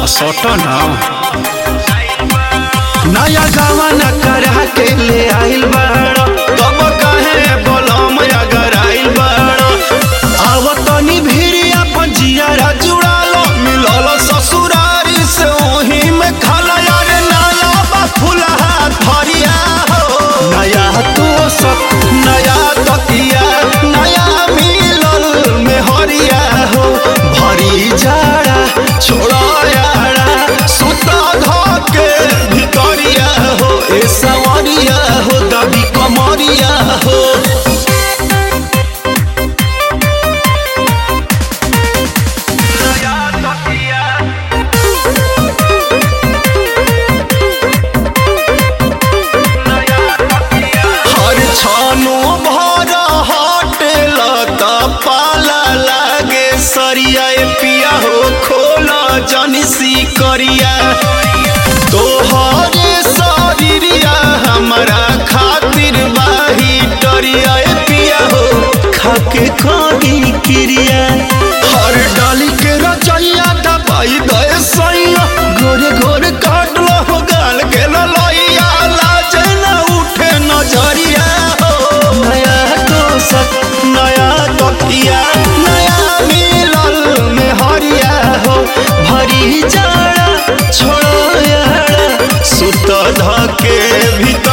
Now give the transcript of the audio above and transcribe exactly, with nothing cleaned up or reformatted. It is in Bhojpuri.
सटन नया गावन करा के ले आइल बाड़ तब कहे बलम अगर आइल बाड़ आवतनी भीरी अपन जियारा जुड़ालो मिलल ससुरारी से ओही में खाला यार नाला बा फुलहा धरिया हो नया तो सब नया तकिया नया मिलल में हरिया हो भरी जाड़ा छोड़ा यारा सुता धके भितरिया हो ए सवरिया हो दबी कमरिया हो हर छानो भर हटेल त पाला लागे सरिया पिया हो खोला जनसी करिया तोहरे शरीरिया हमारा खातिर बाही डरिया पिया हो खाके खानी क्रिया हर डाली के रचैया दबाई दे सैया गोरे गोरे काट लो हो गाल के ललैया लाज न उठे नजरिया हो नया तो सक नया तकिया नया मिलल में हरिया हो भरी जाड़ा छोड़ो यारा सुत धके भीतर